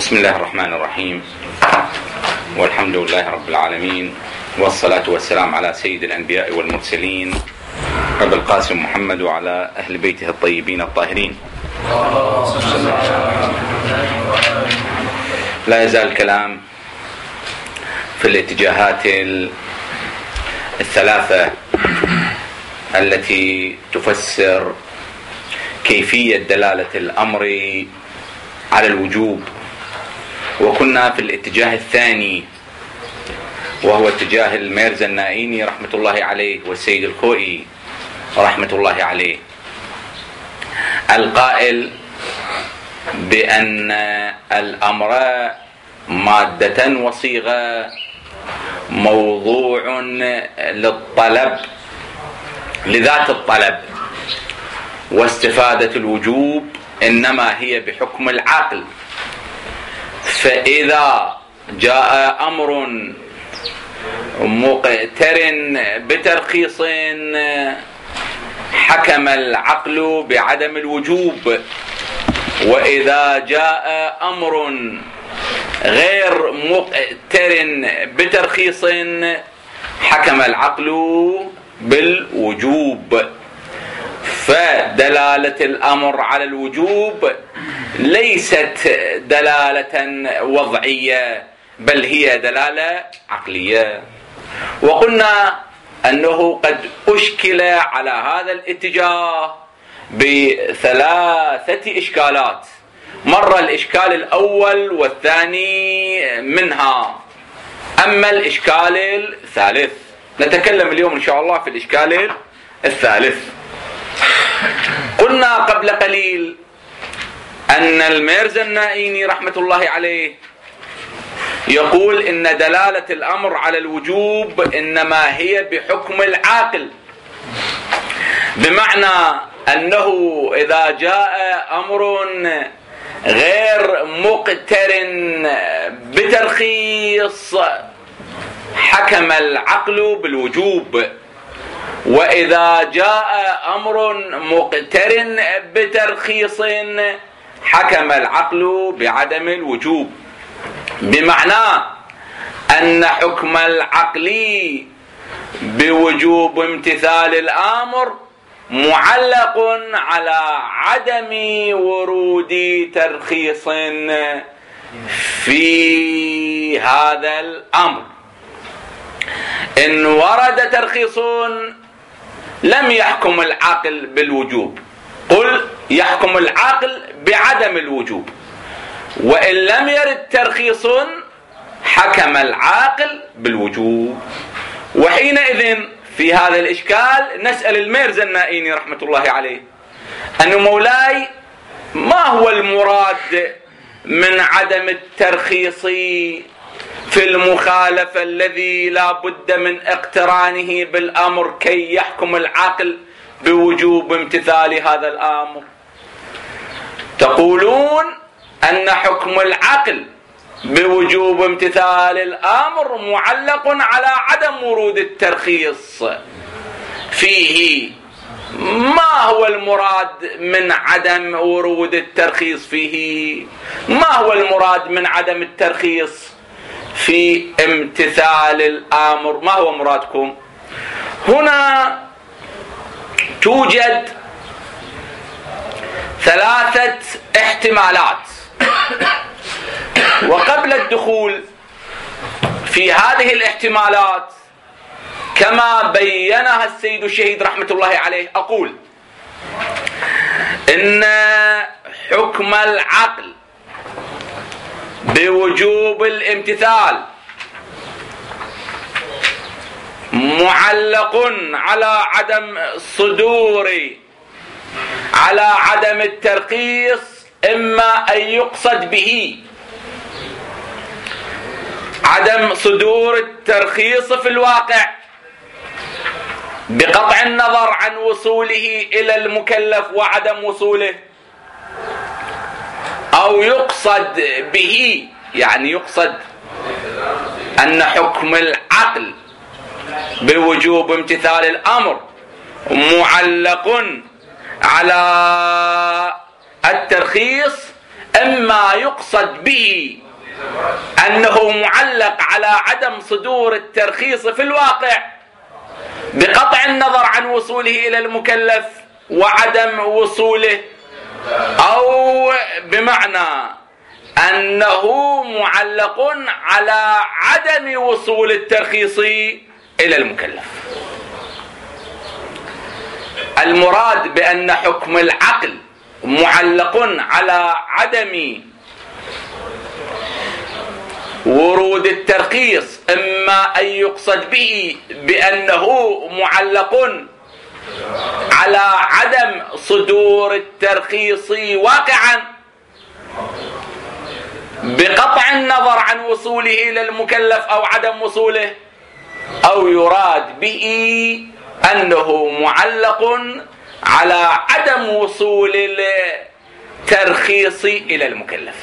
بسم الله الرحمن الرحيم، والحمد لله رب العالمين، والصلاة والسلام على سيد الأنبياء والمرسلين أبي القاسم محمد وعلى أهل بيته الطيبين الطاهرين. لا يزال الكلام في الاتجاهات الثلاثة التي تفسر كيفية دلالة الأمر على الوجوب، وكنا في الاتجاه الثاني وهو اتجاه الميرزا النائيني رحمة الله عليه والسيد الخوئي رحمة الله عليه، القائل بأن الأمر مادة وصيغة موضوع للطلب لذات الطلب، واستفادة الوجوب إنما هي بحكم العقل. فإذا جاء أمر مقترن بترخيص حكم العقل بعدم الوجوب، وإذا جاء أمر غير مقترن بترخيص حكم العقل بالوجوب. فدلالة الأمر على الوجوب ليست دلالة وضعية، بل هي دلالة عقلية. وقلنا أنه قد أشكل على هذا الاتجاه بثلاثة إشكالات، مر الإشكال الأول والثاني منها. أما الإشكال الثالث نتكلم اليوم إن شاء الله في الإشكال الثالث. قلنا قبل قليل أن الميرزا النائيني رحمة الله عليه يقول إن دلالة الأمر على الوجوب إنما هي بحكم العاقل، بمعنى أنه إذا جاء أمر غير مقترن بترخيص حكم العقل بالوجوب، وإذا جاء أمر مقترن بترخيص حكم العقل بعدم الوجوب، بمعنى أن حكم العقل بوجوب امتثال الأمر معلق على عدم ورود ترخيص في هذا الأمر. إن ورد ترخيص لم يحكم العاقل بالوجوب، قل يحكم العاقل بعدم الوجوب، وإن لم يرد ترخيص حكم العاقل بالوجوب. وحينئذ في هذا الإشكال نسأل الميرزا النائيني رحمة الله عليه أن مولاي ما هو المراد من عدم الترخيص في المخالفة الذي لا بد من اقترانه بالأمر كي يحكم العاقل بوجوب امتثال هذا الأمر؟ تقولون أن حكم العقل بوجوب امتثال الأمر معلق على عدم ورود الترخيص فيه. ما هو المراد من عدم ورود الترخيص فيه؟ ما هو المراد من عدم الترخيص في امتثال الأمر؟ ما هو مرادكم؟ هنا توجد ثلاثة احتمالات، وقبل الدخول في هذه الاحتمالات كما بينها السيد الشهيد رحمة الله عليه أقول إن حكم العقل بوجوب الامتثال معلق على عدم صدور على عدم الترخيص، إما أن يقصد به عدم صدور الترخيص في الواقع بقطع النظر عن وصوله إلى المكلف وعدم وصوله، أو يقصد به يعني يقصد أن حكم العقل بوجوب امتثال الأمر معلق على الترخيص، إما يقصد به أنه معلق على عدم صدور الترخيص في الواقع بقطع النظر عن وصوله إلى المكلف وعدم وصوله، أو بمعنى أنه معلق على عدم وصول الترخيص إلى المكلف. المراد بأن حكم العقل معلق على عدم ورود الترخيص، إما أن يقصد به بأنه معلق على عدم صدور الترخيص واقعا بقطع النظر عن وصوله إلى المكلف أو عدم وصوله، أو يراد به أنه معلق على عدم وصول الترخيص إلى المكلف.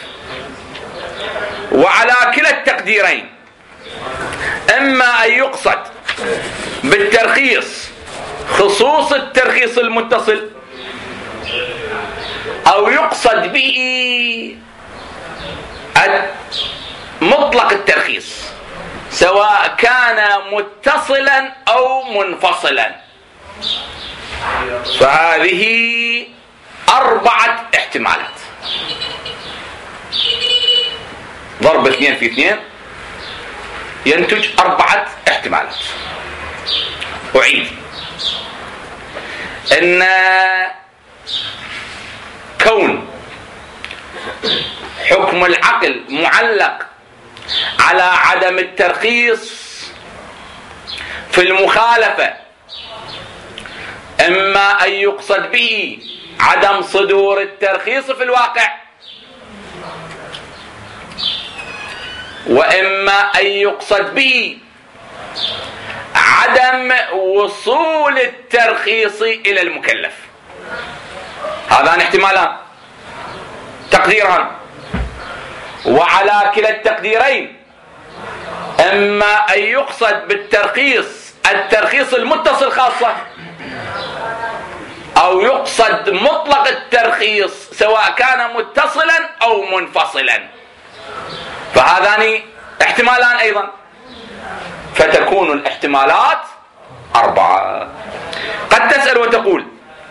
وعلى كلا التقديرين، إما أن يقصد بالترخيص خصوص الترخيص المتصل، أو يقصد به مطلق الترخيص سواء كان متصلا أو منفصلا. فهذه 4 احتمالات. ضرب 2 في 2 ينتج 4 احتمالات. أعيد أن كون حكم العقل معلق على عدم الترخيص في المخالفة، إما أن يقصد به عدم صدور الترخيص في الواقع، وإما أن يقصد به عدم وصول الترخيص إلى المكلف. هذان احتمالان تقديران. وعلى كلا التقديرين، إما أن يقصد بالترخيص الترخيص المتصل خاصة، أو يقصد مطلق الترخيص سواء كان متصلا أو منفصلا. فهذان احتمالان أيضا، فتكون الاحتمالات 4. قد تسأل وتقول: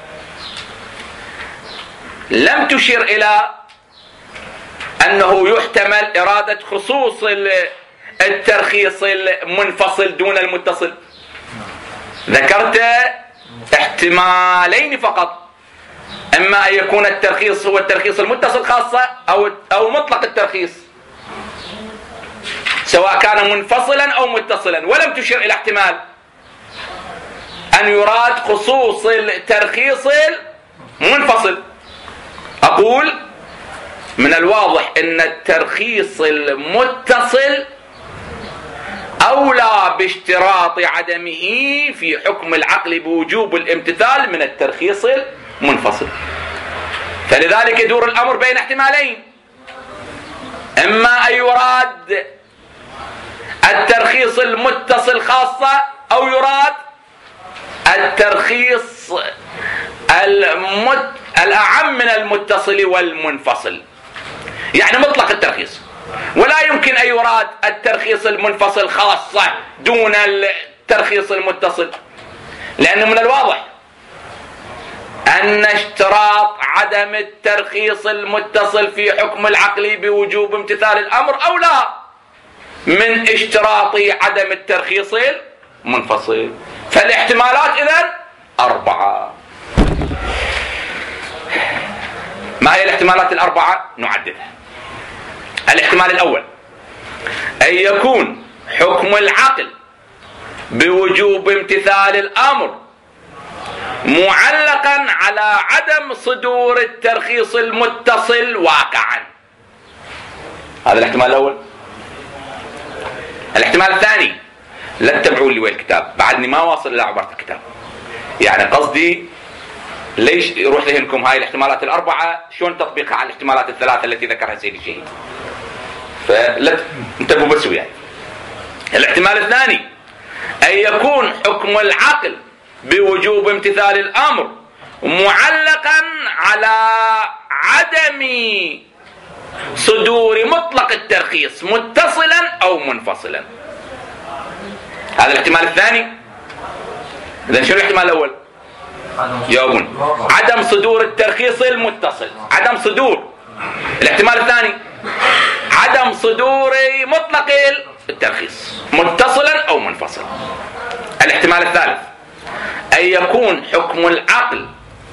لم تشر إلى أنه يحتمل إرادة خصوص الترخيص المنفصل دون المتصل. ذكرت احتمالين فقط، إما أن يكون الترخيص هو الترخيص المتصل خاصة أو مطلق الترخيص سواء كان منفصلا أو متصلا، ولم تشر إلى احتمال أن يراد خصوص الترخيص المنفصل. أقول من الواضح أن الترخيص المتصل أولى باشتراط عدمه في حكم العقل بوجوب الامتثال من الترخيص المنفصل. فلذلك يدور الأمر بين احتمالين: إما أن يراد الترخيص المتصل خاصة، أو يراد الترخيص الأعم من المتصل والمنفصل، يعني مطلق الترخيص. ولا يمكن أن يراد الترخيص المنفصل خاصة دون الترخيص المتصل، لأنه من الواضح أن اشتراط عدم الترخيص المتصل في حكم العقل بوجوب امتثال الأمر أولى من اشتراط عدم الترخيص المنفصل. فالاحتمالات إذن 4. ما هي الاحتمالات 4؟ نعددها. الاحتمال الأول: أن يكون حكم العقل بوجوب امتثال الأمر معلقا على عدم صدور الترخيص المتصل واقعا. هذا الاحتمال الأول. الاحتمال الثاني، لا تتبعوا لي وين الكتاب، بعدني ما واصل إلى عبارة الكتاب، يعني قصدي ليش يروح ذهنكم هاي الاحتمالات 4 شلون تطبيقها على الاحتمالات 3 التي ذكرها سيدي الشهيد. فلا انتبهوا بس وياي. الاحتمال الثاني: أن يكون حكم العقل بوجوب امتثال الأمر معلقا على عدم صدور مطلق الترخيص متصلا أو منفصلا. هذا الاحتمال الثاني. إذن شنو الاحتمال الأول؟ جاوبون. عدم صدور الترخيص المتصل، عدم صدور. الاحتمال الثاني عدم صدور مطلق الترخيص متصلا أو منفصلا. الاحتمال الثالث أن يكون حكم العقل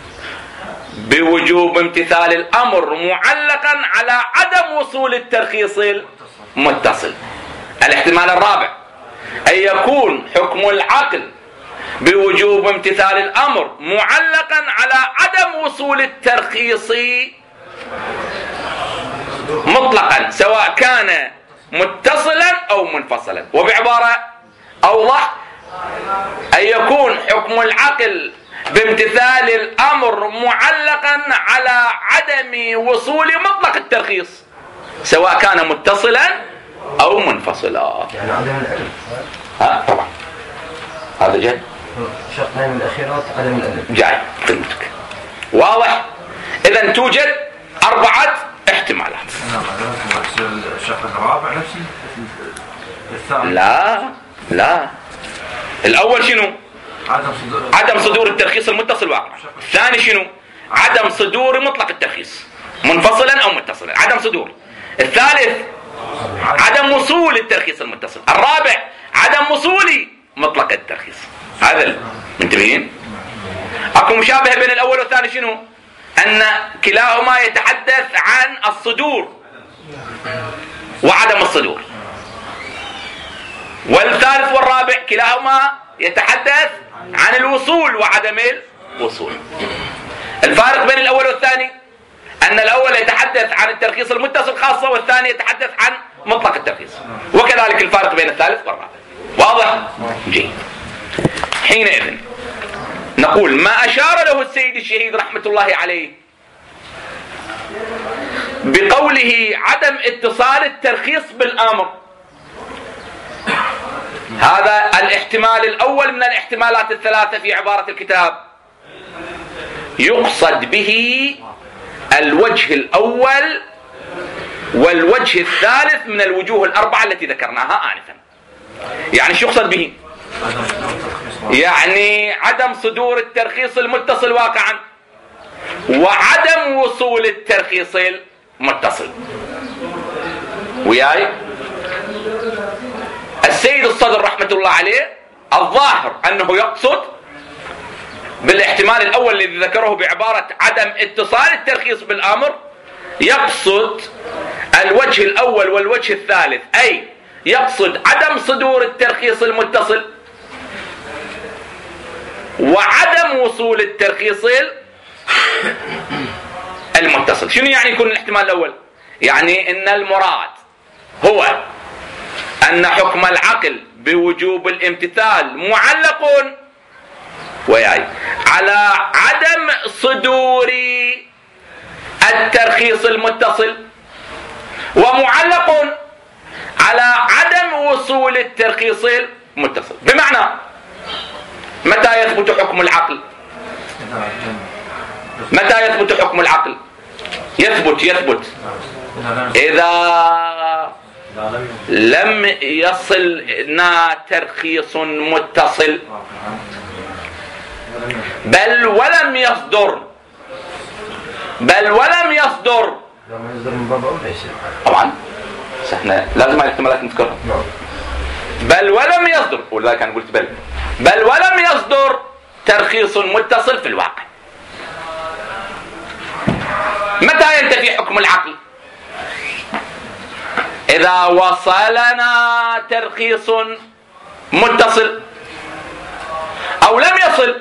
بوجوب امتثال الأمر معلقا على عدم وصول الترخيص المتصل. الاحتمال الرابع أن يكون حكم العقل بوجوب امتثال الأمر معلقا على عدم وصول الترخيص مطلقا سواء كان متصلا أو منفصلا. وبعبارة أوضح أن يكون حكم العقل بامتثال الأمر معلقا على عدم وصول مطلق الترخيص سواء كان متصلا أو منفصلا. يعني عدم العلم. طبعا هذا جاي شرطين من الأخيرات عدم العلم. جاي خدمتك واضح. إذن توجد 4 احتمالات. الشرط الرابع نفسي الثاني. لا الأول شنو؟ عدم صدور الترخيص المتصل واقع. الثاني شنو؟ عدم صدور مطلق الترخيص منفصلا أو متصلا، عدم صدور. الثالث عدم وصول الترخيص المتصل. الرابع عدم وصول مطلق الترخيص. هذا منتبهين؟ اكو مشابهة بين الأول والثاني شنو؟ أن كلاهما يتحدث عن الصدور وعدم الصدور، والثالث والرابع كلاهما يتحدث عن الوصول وعدم الوصول. الفارق بين الأول والثاني أن الأول يتحدث عن الترخيص المتصل خاصة، والثاني يتحدث عن مطلق الترخيص، وكذلك الفارق بين الثالث والرابع. واضح؟ جيد. حينئذ نقول ما أشار له السيد الشهيد رحمة الله عليه بقوله عدم اتصال الترخيص بالأمر، هذا الاحتمال الأول من الاحتمالات الثلاثة في عبارة الكتاب، يقصد به الوجه الأول والوجه الثالث من الوجوه ال4 التي ذكرناها آنفا. يعني شو يقصد به؟ يعني عدم صدور الترخيص المتصل واقعا وعدم وصول الترخيص المتصل. وياي السيد الصدر رحمة الله عليه الظاهر أنه يقصد بالاحتمال الأول الذي ذكره بعبارة عدم اتصال الترخيص بالأمر، يقصد الوجه الأول والوجه الثالث، أي يقصد عدم صدور الترخيص المتصل وعدم وصول الترخيص المتصل. شنو يعني يكون الاحتمال الأول؟ يعني إن المراد هو أن حكم العقل بوجوب الامتثال معلق وياي على عدم صدور الترخيص المتصل، ومعلق على عدم وصول الترخيص المتصل. بمعنى متى يثبت حكم العقل؟ متى يثبت حكم العقل؟ يثبت إذا لم يصلنا ترخيص متصل بل ولم يصدر طبعا احنا لازم الاحتمالات نذكرها. بل ولم يصدر، ولذلك انا قلت بل ولم يصدر ترخيص متصل في الواقع. متى ينتفي حكم العقل؟ إذا وصلنا ترخيص متصل أو لم يصل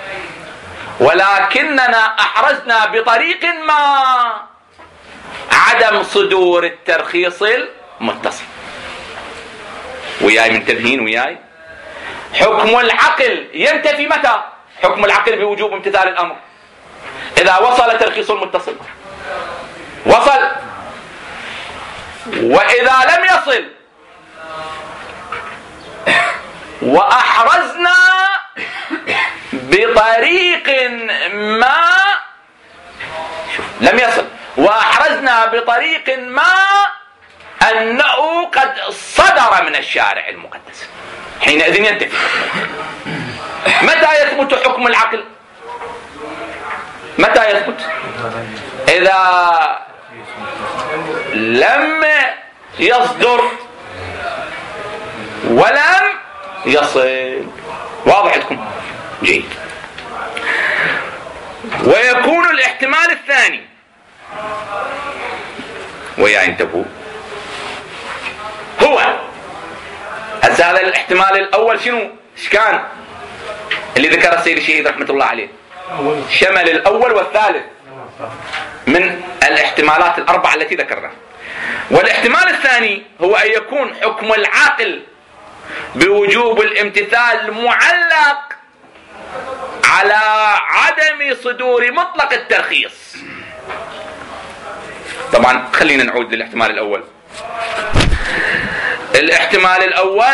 ولكننا أحرزنا بطريق ما عدم صدور الترخيص المتصل. وياي منتبهين وياي؟ حكم العقل ينتفي متى؟ حكم العقل بوجوب امتثال الأمر إذا وصل ترخيص متصل، وصل. وإذا لم يصل وأحرزنا بطريق ما، شوف، لم يصل وأحرزنا أحرزنا بطريق ما أنه قد صدر من الشارع المقدس، حينئذ ينتفي. متى يثبت حكم العقل؟ متى يثبت؟ إذا لم يصدر ولم يصل. واضح عندكم؟ جيد. ويكون الاحتمال الثاني، ويا انتبهوا، هو هذا الاحتمال الأول شنو؟ ايش كان اللي ذكر السيد الشهيد رحمة الله عليه؟ شمل الأول والثالث من الاحتمالات الأربعة التي ذكرناها. والاحتمال الثاني هو أن يكون حكم العاقل بوجوب الامتثال معلق على عدم صدور مطلق الترخيص. طبعا خلينا نعود للاحتمال الأول. الاحتمال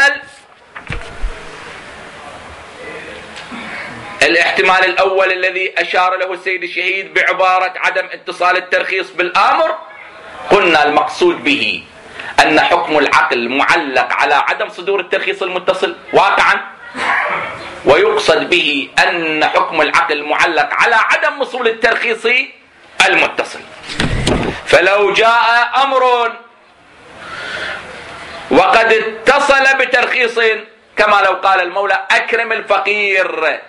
الأول الذي أشار له السيد الشهيد بعبارة عدم اتصال الترخيص بالآمر، قلنا المقصود به أن حكم العقل معلق على عدم صدور الترخيص المتصل واقعا، ويقصد به أن حكم العقل معلق على عدم وصول الترخيص المتصل. فلو جاء أمر وقد اتصل بترخيص، كما لو قال المولى أكرم الفقير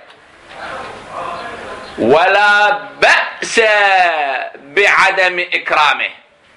ولا بأس بعدم إكرامه،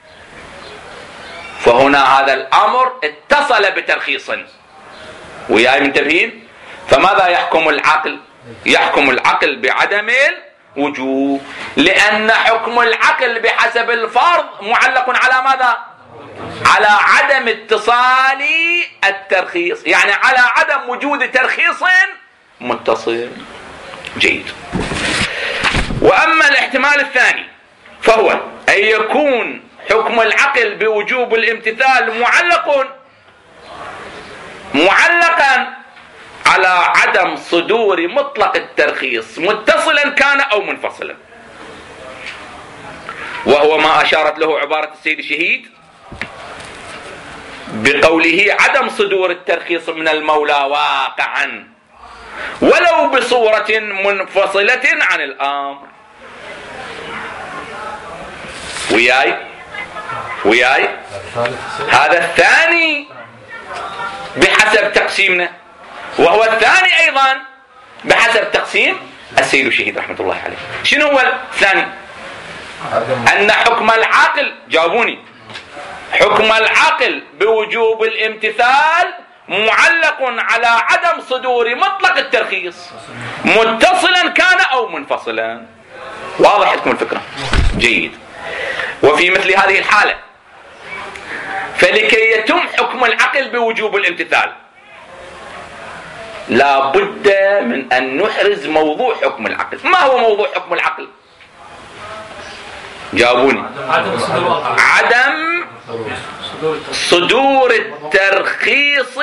فهنا هذا الأمر اتصل بترخيص. وياي منتبهين؟ فماذا يحكم العقل؟ يحكم العقل بعدم الوجوب، لأن حكم العقل بحسب الفرض معلق على ماذا؟ على عدم اتصال الترخيص، يعني على عدم وجود ترخيص متصل. جيد. وأما الاحتمال الثاني فهو أن يكون حكم العقل بوجوب الامتثال معلقا على عدم صدور مطلق الترخيص متصلا كان أو منفصلا، وهو ما أشارت له عبارة السيد الشهيد بقوله عدم صدور الترخيص من المولى واقعا ولو بصورة منفصلة عن الأمر. وياي هذا الثاني بحسب تقسيمنا، وهو الثاني أيضا بحسب تقسيم السيد الشهيد رحمة الله عليه. شنو هو الثاني؟ أن حكم العقل، جاوبوني، حكم العقل بوجوب الامتثال معلق على عدم صدور مطلق الترخيص متصلا كان أو منفصلا. واضح لكم الفكرة؟ جيد. وفي مثل هذه الحالة فلكي يتم حكم العقل بوجوب الامتثال لا بد من أن نحرز موضوع حكم العقل. ما هو موضوع حكم العقل؟ جاوبوني. عدم صدور الترخيص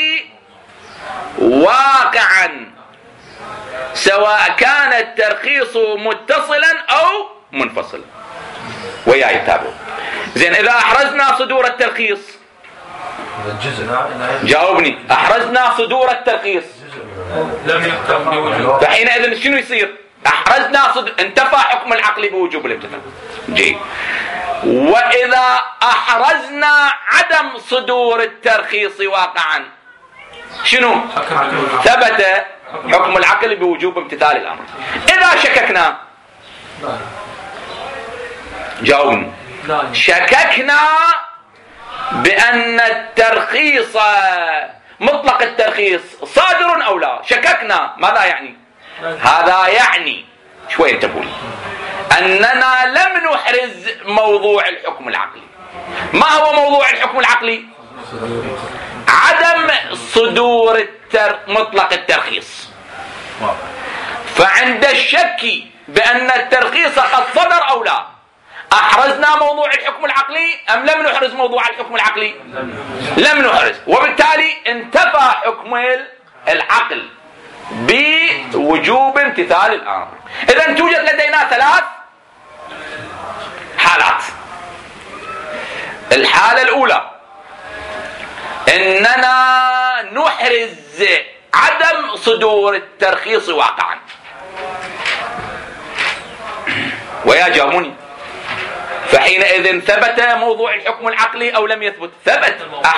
واقعا، سواء كان الترخيص متصلا أو منفصلا. وياي تابعوا. زين، إذا أحرزنا صدور الترخيص، جاوبني، أحرزنا صدور الترخيص لم يحكم بوجوب، فحينئذ شنو يصير؟ أحرزنا انتفى حكم العقل بوجوب الامتثال. جيد. وإذا أحرزنا عدم صدور الترخيص واقعا، شنو؟ ثبت حكم العقل بوجوب امتثال الأمر. إذا شككنا، جاوبني، شككنا بأن الترخيص مطلق الترخيص صادر أو لا، شككنا، ماذا يعني؟ هذا يعني شوية انتبهوا أننا لم نحرز موضوع الحكم العقلي. ما هو موضوع الحكم العقلي؟ عدم صدور مطلق الترخيص. فعند الشك بأن الترخيص قد صدر أو لا، أحرزنا موضوع الحكم العقلي أم لم نحرز موضوع الحكم العقلي؟ لم نحرز، وبالتالي انتفى حكم العقل بوجوب امتثال الأمر. إذن توجد لدينا 3 حالات. الحالة الأولى إننا نحرز عدم صدور الترخيص واقعا. ويا جاوبوني، فحينئذ ثبت موضوع الحكم العقلي أو لم يثبت؟ ثبت.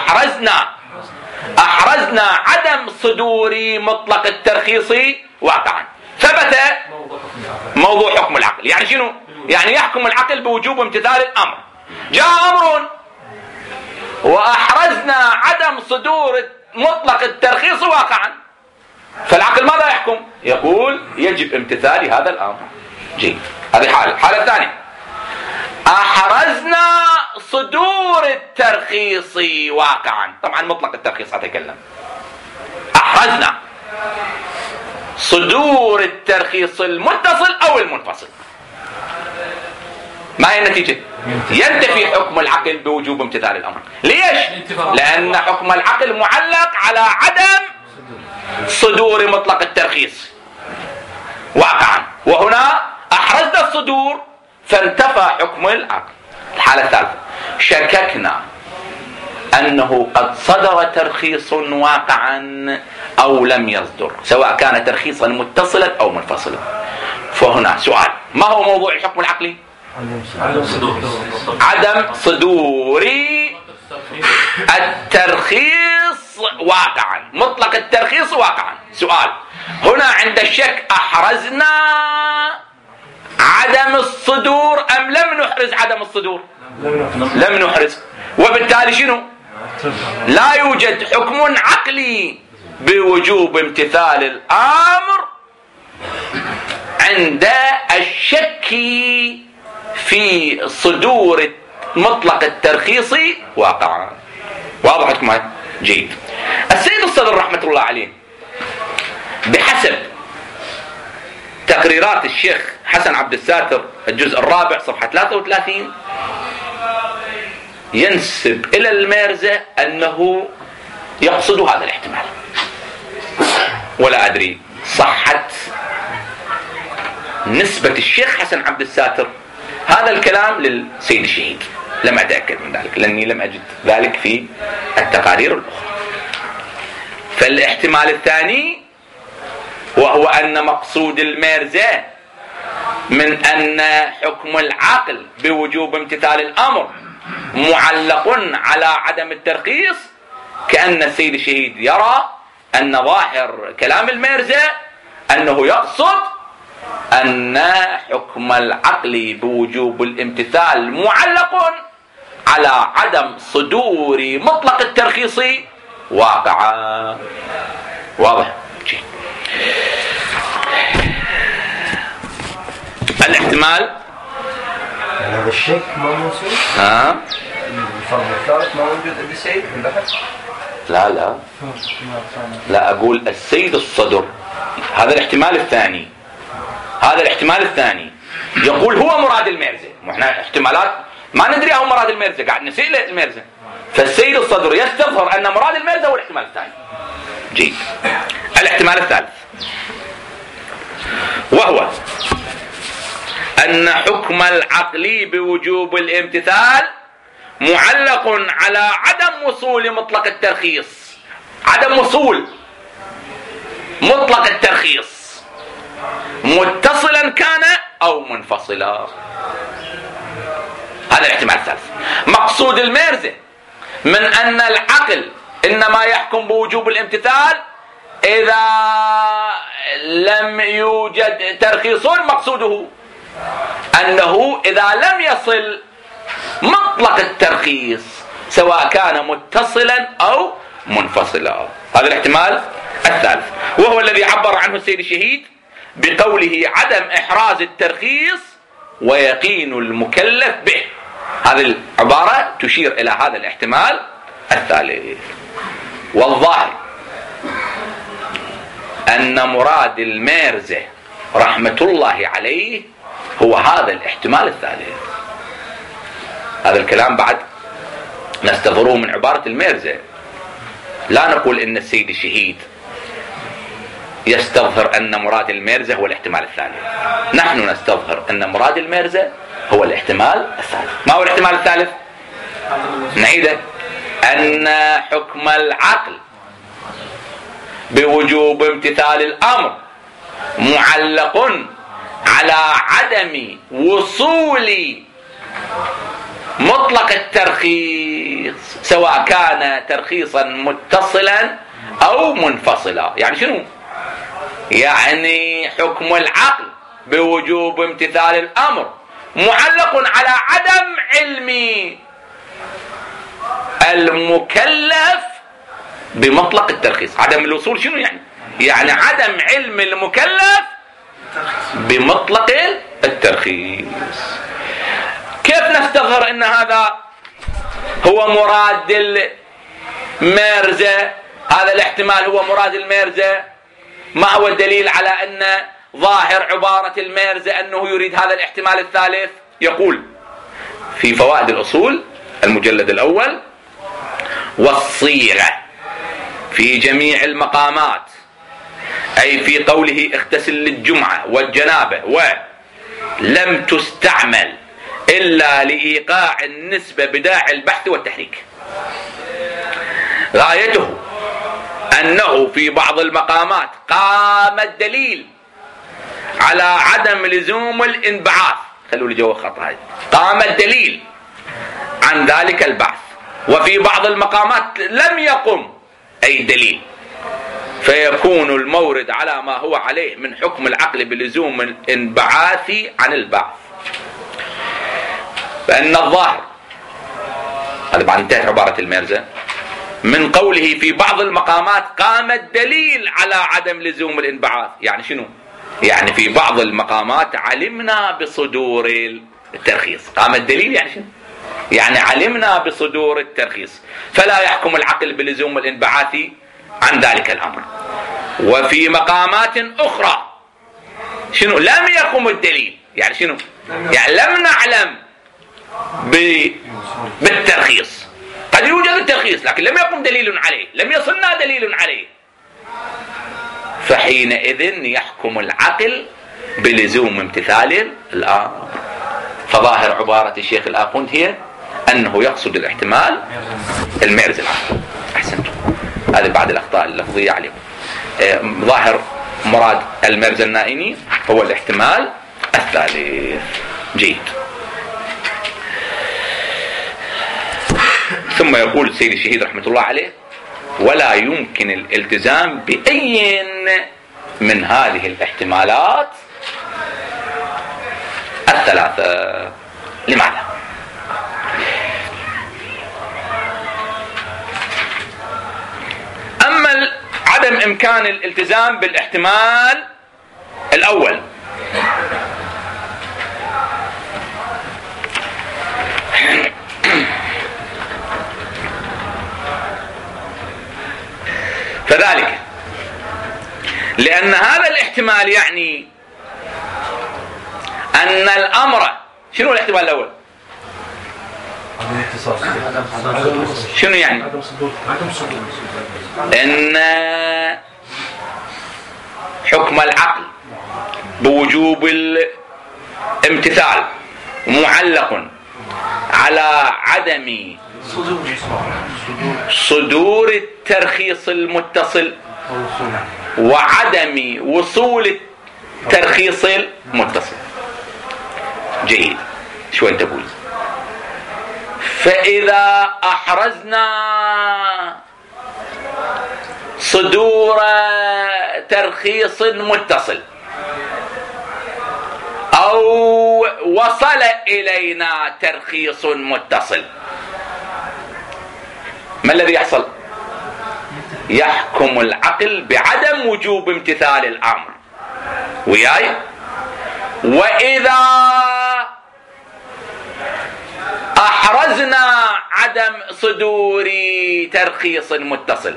أحرزنا عدم صدور مطلق الترخيص واقعا، ثبت موضوع حكم العقل. يعني شنو؟ يعني يحكم العقل بوجوب امتثال الأمر. جاء أمر وأحرزنا عدم صدور مطلق الترخيص واقعا، فالعقل ماذا يحكم؟ يقول يجب امتثال هذا الأمر. جيد، هذه حالة. الحالة الثانية، أحرزنا صدور الترخيص واقعا. طبعا مطلق الترخيص أتكلم. أحرزنا صدور الترخيص المتصل أو المنفصل. ما هي النتيجة؟ ينتفي حكم العقل بوجوب امتثال الأمر. ليش؟ لأن حكم العقل معلق على عدم صدور مطلق الترخيص واقعا، وهنا أحرزنا الصدور فانتفى حكم العقل. الحالة الثالثة، شككنا أنه قد صدر ترخيص واقعا أو لم يصدر، سواء كان ترخيصا متصلا أو منفصلا. فهنا سؤال، ما هو موضوع الحكم العقلي؟ عدم صدور الترخيص واقعا، مطلق الترخيص واقعا. سؤال، هنا عند الشك أحرزنا عدم الصدور أم لم نحرز عدم الصدور؟ لم نحرز، وبالتالي شنو؟ لا يوجد حكم عقلي بوجوب امتثال الأمر عند الشك في صدور مطلق الترخيص واقعا. واضح لكم هذا؟ جيد. السيد الصدر رحمة الله عليه بحسب تقريرات الشيخ حسن عبد الساتر الجزء الرابع صفحة 33 ينسب إلى الميرزا أنه يقصد هذا الاحتمال، ولا أدري صحة نسبة الشيخ حسن عبد الساتر هذا الكلام للسيد الشهيد، لم أتأكد من ذلك لأني لم أجد ذلك في التقارير الأخرى. فالاحتمال الثاني وهو أن مقصود الميرزا من أن حكم العقل بوجوب امتثال الأمر معلق على عدم الترخيص، كأن السيد الشهيد يرى أن ظاهر كلام الميرزا أنه يقصد أن حكم العقل بوجوب الامتثال معلق على عدم صدور مطلق الترخيص واقعا. واضح؟ الاحتمال هذا الشيء ما موجود. الفرض الثالث ما موجود عند السيد في البحث. لا أقول السيد الصدر، هذا الاحتمال الثاني. هذا الاحتمال الثاني يقول هو مراد الميرزا، واحنا احتمالات ما ندري هو مراد الميرزا، قاعد نسئل الميرزا. فالسيد الصدر يستظهر أن مراد الميرزا هو الاحتمال الثاني. جيد. الاحتمال الثالث وهو أن حكم العقل بوجوب الامتثال معلق على عدم وصول مطلق الترخيص، عدم وصول مطلق الترخيص متصلا كان أو منفصلا. هذا الاحتمال الثالث. مقصود الميرزا من أن العقل إنما يحكم بوجوب الامتثال إذا لم يوجد ترخيص، مقصوده أنه إذا لم يصل مطلق الترخيص سواء كان متصلا أو منفصلا. هذا الاحتمال الثالث، وهو الذي عبر عنه السيد الشهيد بقوله عدم إحراز الترخيص ويقين المكلف به. هذه العبارة تشير إلى هذا الاحتمال الثالث. والظاهر أن مراد الميرزا رحمة الله عليه هو هذا الاحتمال الثالث. هذا الكلام بعد نستظهره من عبارة الميرزا، لا نقول إن السيد الشهيد يستظهر أن مراد الميرزا هو الاحتمال الثالث. نحن نستظهر أن مراد الميرزا هو الاحتمال الثالث. ما هو الاحتمال الثالث؟ نعيده. أن حكم العقل بوجوب امتثال الأمر معلق على عدم وصول مطلق الترخيص، سواء كان ترخيصا متصلا أو منفصلا. يعني شنو؟ يعني حكم العقل بوجوب امتثال الأمر معلق على عدم علم المكلف بمطلق الترخيص. عدم الوصول شنو يعني؟ يعني عدم علم المكلف بمطلق الترخيص. كيف نستظهر ان هذا هو مراد الميرزا؟ هذا الاحتمال هو مراد الميرزا. ما هو الدليل على ان ظاهر عبارة الميرزا انه يريد هذا الاحتمال الثالث؟ يقول في فوائد الاصول المجلد الاول: والصيغة في جميع المقامات، أي في قوله اغتسل للجمعة والجنابة، ولم تستعمل إلا لإيقاع النسبة بداعي البحث والتحريك. غايته أنه في بعض المقامات قام الدليل على عدم لزوم الانبعاث. خلوا لي جوا خط هاي. قام الدليل عن ذلك البعث، وفي بعض المقامات لم يقم أي دليل، فيكون المورد على ما هو عليه من حكم العقل بلزوم الانبعاث عن البعث. فإن الظاهر، هذا بعد انتهت عبارة الميرزا، من قوله في بعض المقامات قام الدليل على عدم لزوم الانبعاث. يعني شنو؟ يعني في بعض المقامات علمنا بصدور الترخيص. قام الدليل يعني شنو؟ يعني علمنا بصدور الترخيص، فلا يحكم العقل بلزوم الانبعاث عن ذلك الأمر. وفي مقامات أخرى شنو؟ لم يقم الدليل. يعني شنو؟ يعني لم نعلم بالترخيص. قد يوجد الترخيص لكن لم يقم دليل عليه، لم يصلنا دليل عليه، فحينئذ يحكم العقل بلزوم امتثال الأمر. فظاهر عبارة الشيخ الآخوند هي أنه يقصد الاحتمال الميرزا العقل. أحسنت. هذه بعد الأخطاء اللفظية عليكم. ظاهر مراد الميرزا النائمي هو الاحتمال الثالث. جيد. ثم يقول السيد الشهيد رحمة الله عليه: ولا يمكن الالتزام بأي من هذه الاحتمالات الثلاثة. لماذا؟ أما عدم إمكان الالتزام بالاحتمال الأول فذلك لأن هذا الاحتمال يعني أن الأمر، شنو الاحتمال الأول؟ شنو يعني؟ أن حكم العقل بوجوب الامتثال معلق على عدم صدور الترخيص المتصل وعدم وصول الترخيص المتصل. جيد. شو انت تقول؟ فإذا أحرزنا صدور ترخيص متصل أو وصل إلينا ترخيص متصل، ما الذي يحصل؟ يحكم العقل بعدم وجوب امتثال الأمر. وياي؟ وإذا أحرزنا عدم صدور ترخيص متصل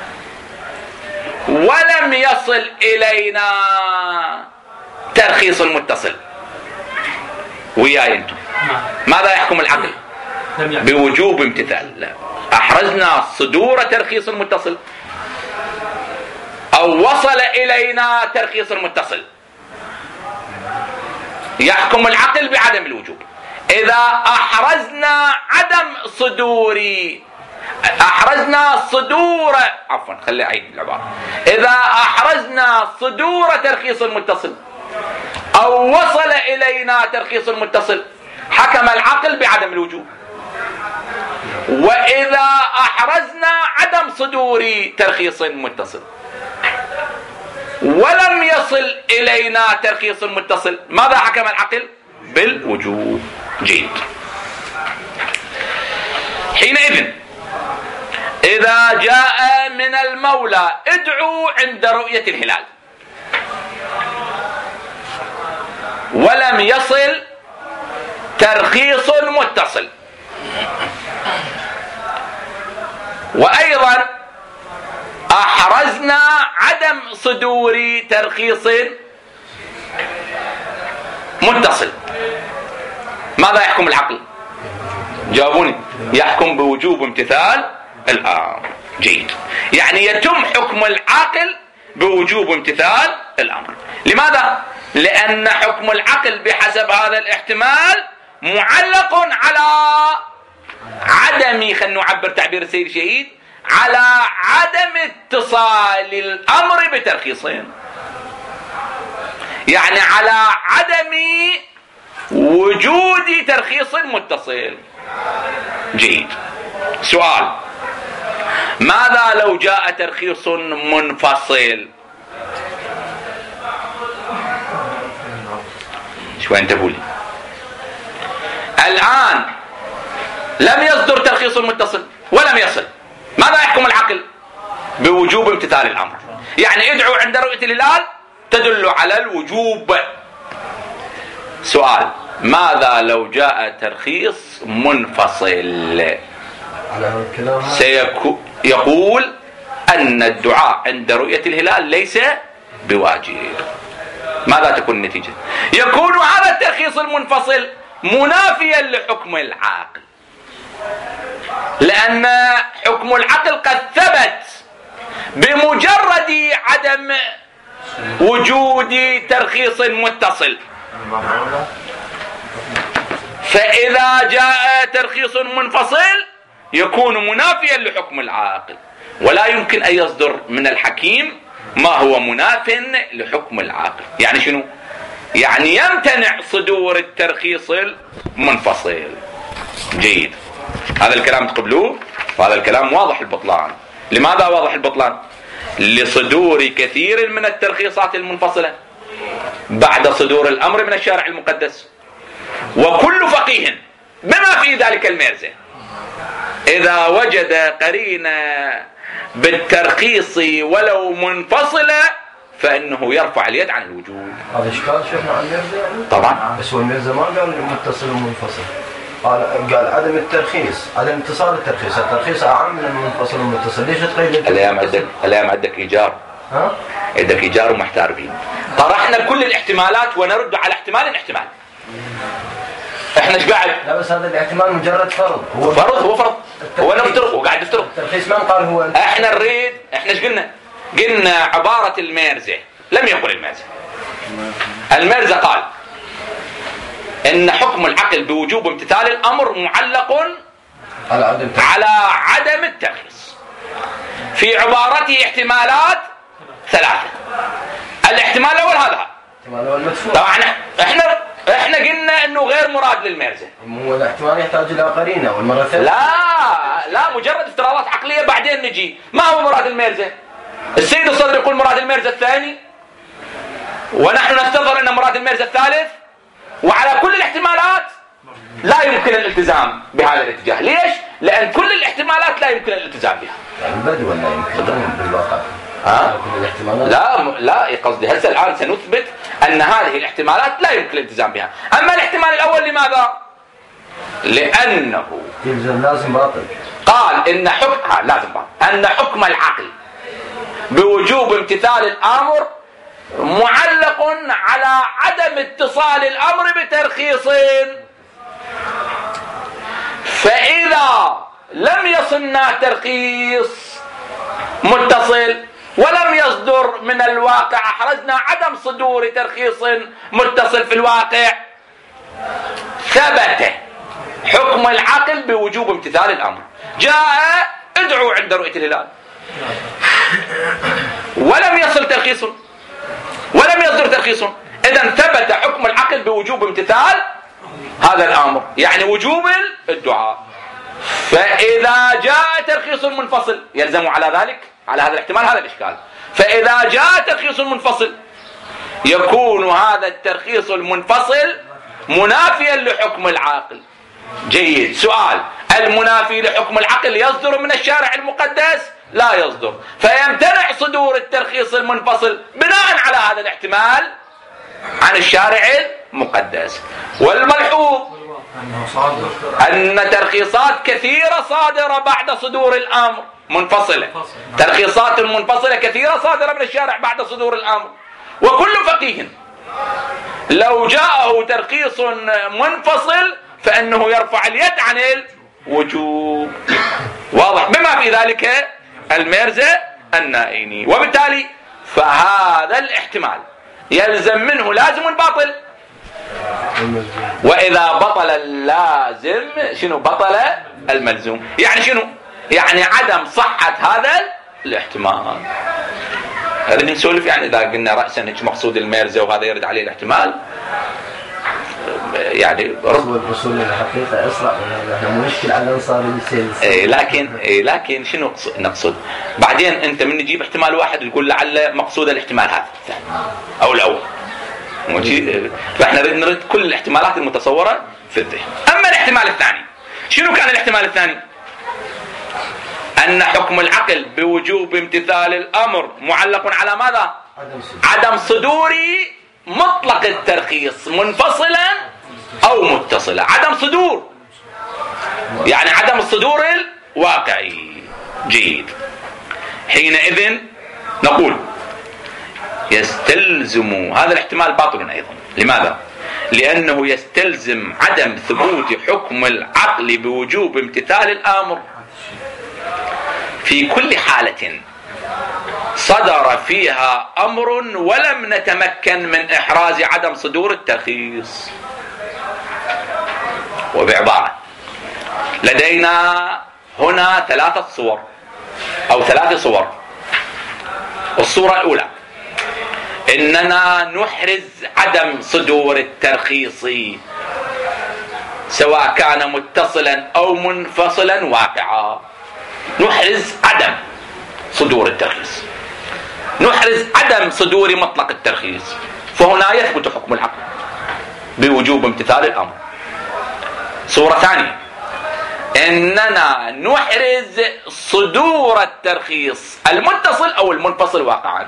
ولم يصل إلينا ترخيص متصل، وياي انتم؟ ماذا يحكم العقل؟ بوجوب امتثال. لا. أحرزنا صدور ترخيص متصل أو وصل إلينا ترخيص متصل، يحكم العقل بعدم الوجوب. إذا أحرزنا صدور، عفوا خلي أعيد العبارة، إذا أحرزنا صدور ترخيص المتصل أو وصل إلينا ترخيص المتصل حكم العقل بعدم الوجوب. وإذا أحرزنا عدم صدور ترخيص متصل ولم يصل إلينا ترخيص المتصل ماذا حكم العقل؟ بالوجوب. جيد. حينئذ إذا جاء من المولى ادعوا عند رؤية الهلال ولم يصل ترخيص متصل، وأيضا أحرزنا عدم صدور ترخيص متصل، ماذا يحكم العقل؟ جاوبوني. يحكم بوجوب امتثال الأمر. جيد. يعني يتم حكم العقل بوجوب امتثال الأمر. لماذا؟ لأن حكم العقل بحسب هذا الاحتمال معلق على عدم، خلينا نعبر تعبير السيد الشهيد، على عدم اتصال الأمر بترخيصين، يعني على عدم وجود ترخيص متصل. جيد. سؤال: ماذا لو جاء ترخيص منفصل؟ شوي انتبهوا لي. الآن لم يصدر ترخيص متصل ولم يصل، ماذا يحكم العقل؟ بوجوب امتثال الأمر. يعني ادعوا عند رؤية الهلال تدل على الوجوب. سؤال: ماذا لو جاء ترخيص منفصل؟ يقول أن الدعاء عند رؤية الهلال ليس بواجب. ماذا تكون النتيجة؟ يكون هذا الترخيص المنفصل منافيا لحكم العقل، لأن حكم العقل قد ثبت بمجرد عدم وجود ترخيص متصل. فإذا جاء ترخيص منفصل يكون منافيا لحكم العاقل، ولا يمكن أن يصدر من الحكيم ما هو مناف لحكم العاقل. يعني شنو؟ يعني يمتنع صدور الترخيص المنفصل. جيد. هذا الكلام تقبلوه؟ وهذا الكلام واضح البطلان. لماذا واضح البطلان؟ لصدور كثير من الترخيصات المنفصلة بعد صدور الأمر من الشارع المقدس. وكل فقيه بما في ذلك الميرزة إذا وجد قرينة بالترخيص ولو منفصلة فإنه يرفع اليد عن الوجود. هذا إشكال شيخنا عن الميرزة يعني؟ طبعا. بس هو الميرزة ما قال متصل ومنفصل، قال عدم الترخيص، عدم اتصال الترخيص. الترخيص أعم من المنفصل والمتصل. ليش تقيد؟ الأيام عندك إيجار. ها؟ عندك إيجار ومحتار به. طرحنا كل الاحتمالات ونرد على احتمال. احنا ايش بعد؟ لا بس هذا الاحتمال مجرد فرض. هو فرض. هو نفترض، هو قاعد يفترض. الترخيص ما قال هو. احنا نريد، احنا ايش قلنا؟ قلنا عبارة الميرزة. لم يقل الميرزة قال ان حكم العقل بوجوب امتثال الامر معلق على عدم الترخيص. في عبارته احتمالات ثلاثة. الاحتمال الاول هذا طبعا احنا قلنا انه غير مراد للميرزة. هو الاحتمال يحتاج الى قرينه والمره الثانيه لا مجرد افتراضات عقليه. بعدين نجي ما هو مراد الميرزة. السيد الصدر يقول مراد الميرزة الثاني، ونحن نفترض ان مراد الميرزة الثالث، وعلى كل الاحتمالات لا يمكن الالتزام بهذا الاتجاه. ليش؟ لان كل الاحتمالات لا يمكن الالتزام بها. يعني بدو ولا يمكن بالواقع؟ لا قصدي هسه الآن سنثبت أن هذه الاحتمالات لا يمكن الالتزام بها. أما الاحتمال الأول لماذا؟ لأنه لازم باطل. قال إن أن حكم العقل بوجوب امتثال الأمر معلق على عدم اتصال الأمر بترخيص، فإذا لم يصلنا ترخيص متصل ولم يصدر من الواقع، أحرزنا عدم صدور ترخيص متصل في الواقع، ثبت حكم العقل بوجوب امتثال الأمر. جاء ادعوا عند رؤية الهلال ولم يصل ترخيص ولم يصدر ترخيص، إذن ثبت حكم العقل بوجوب امتثال هذا الأمر، يعني وجوب الدعاء. فإذا جاء ترخيص منفصل يلزم على ذلك، على هذا الاحتمال، هذا الإشكال. فإذا جاء ترخيص منفصل يكون هذا الترخيص المنفصل منافيا لحكم العاقل. جيد. سؤال: المنافي لحكم العقل يصدر من الشارع المقدس؟ لا يصدر، فيمتنع صدور الترخيص المنفصل بناء على هذا الاحتمال عن الشارع المقدس. والملحوظ أن ترخيصات كثيرة صادرة بعد صدور الأمر منفصلة، ترخيصات منفصلة كثيرة صادرة من الشارع بعد صدور الأمر، وكل فقيه لو جاءه ترخيص منفصل فإنه يرفع اليد عن الوجوب. واضح؟ بما في ذلك الميرزا النائيني. وبالتالي فهذا الاحتمال يلزم منه لازم الباطل، وإذا بطل اللازم شنو؟ بطل الملزوم. يعني شنو؟ يعني عدم صحة هذا الاحتمال. هذا نسولف يعني إذا قلنا رأسا هيك مقصود الميرزا وهذا يرد عليه الاحتمال، يعني الرسول الحقيقة أسرع، احنا مشكل على الأنصار لكن شنو نقصد؟ بعدين أنت من نجيب احتمال واحد تقول لعل مقصود الاحتمال هذا أو الأول، فاحنا نرد كل الاحتمالات المتصورة في الذهن. أما الاحتمال الثاني، شنو كان الاحتمال الثاني؟ أن حكم العقل بوجوب امتثال الأمر معلق على ماذا؟ عدم صدور مطلق الترخيص منفصلا أو متصلا. عدم صدور يعني عدم الصدور الواقعي. جيد. حينئذ نقول يستلزم هذا الاحتمال باطل أيضا. لماذا؟ لأنه يستلزم عدم ثبوت حكم العقل بوجوب امتثال الأمر في كل حالة صدر فيها أمر ولم نتمكن من إحراز عدم صدور الترخيص. وبعبارة، لدينا هنا ثلاث صور. الصورة الأولى إننا نحرز عدم صدور الترخيص سواء كان متصلا أو منفصلا واقعا. نحرز عدم صدور الترخيص، نحرز عدم صدور مطلق الترخيص، فهنا يثبت حكم العقل بوجوب امتثال الأمر. صورة ثانية، إننا نحرز صدور الترخيص المتصل أو المنفصل واقعا،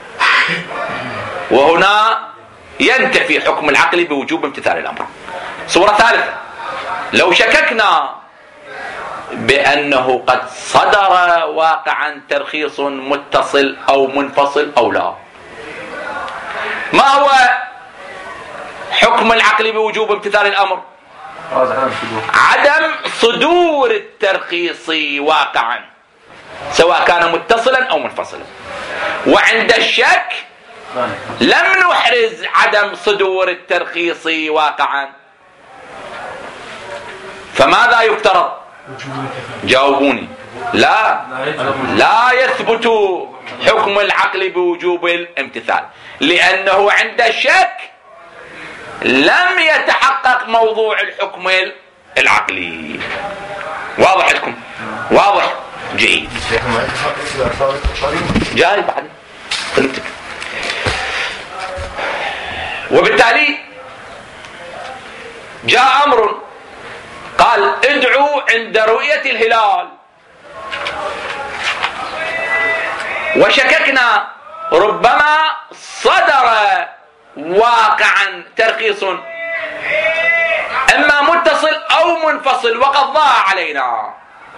وهنا ينتفي حكم العقل بوجوب امتثال الأمر. صورة ثالثة، لو شككنا بأنه قد صدر واقعا ترخيص متصل أو منفصل أو لا، ما هو حكم العقل بوجوب امتثال الأمر؟ عدم صدور الترخيص واقعا سواء كان متصلا أو منفصلا. وعند الشك لم نحرز عدم صدور الترخيص واقعا، فماذا يفترض؟ جاوبوني. لا يثبت حكم العقل بوجوب الامتثال، لأنه عند الشك لم يتحقق موضوع الحكم العقلي. واضح لكم؟ واضح؟ جيد. جاي بعد. وبالتالي جاء أمر قال ادعوا عند رؤية الهلال، وشككنا ربما صدر واقعا ترخيص اما متصل او منفصل وقد ضاع علينا